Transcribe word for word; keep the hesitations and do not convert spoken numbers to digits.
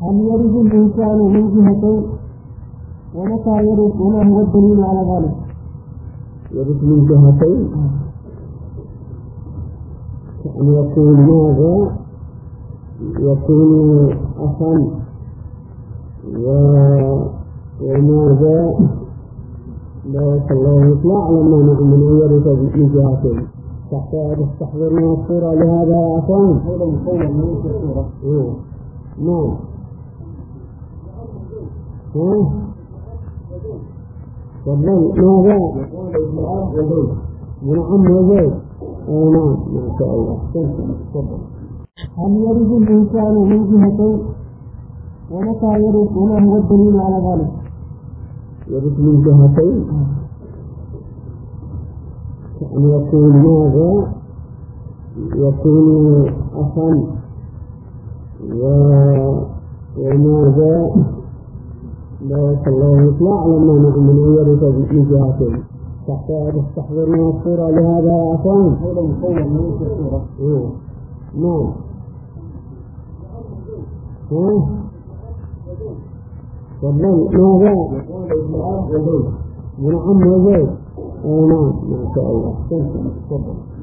هل يرد الإنسان من جهتين ومتى يرد وما هو الدليل على ذلك؟ يرد من جهتين أن يكون ماذا يكون أصلا وماذا لا الله يطلع لما نعم من يرد من جهتين تحتاج تحضر من الصورة لهذا أصلا قولا قولا من الصورة. نعم ها والله ماذا نعم وزيد نعم ما شاء الله. هل يرد الإنسان من جهتين ومتى يرد وما هو الدليل على ذلك؟ يرد من جهتين أن يكون ماذا يكون أصلا وماذا لا الله يطلع لما نعم من يرد من جهتين تحتاج تحضر من الصورة لهذا أصلا قولا قولا من الصورة. نعم ها والله ماذا نعم وزيد نعم ما شاء الله.